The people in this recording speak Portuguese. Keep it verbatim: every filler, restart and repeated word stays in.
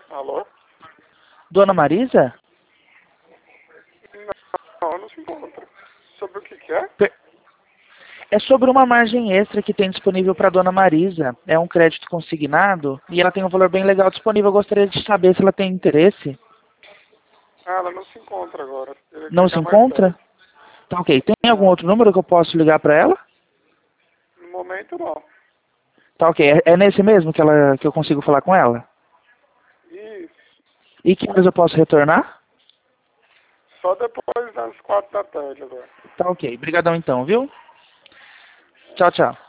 Alô? Dona Marisa? Não, não se encontra. Sobre o que que é? Per- É sobre uma margem extra que tem disponível para Dona Marisa. É um crédito consignado e ela tem um valor bem legal disponível. Eu gostaria de saber se ela tem interesse. Ah, ela não se encontra agora. Teria que Não se ligar mais encontra? tarde. Tá ok. Tem algum Não, outro número que eu posso ligar para ela? no momento não. Tá ok. É, é nesse mesmo que, ela, que eu consigo falar com ela? Isso. E que horas eu posso retornar? Só depois das quatro da tarde agora. Tá ok. Obrigadão então, viu? Tchau, tchau.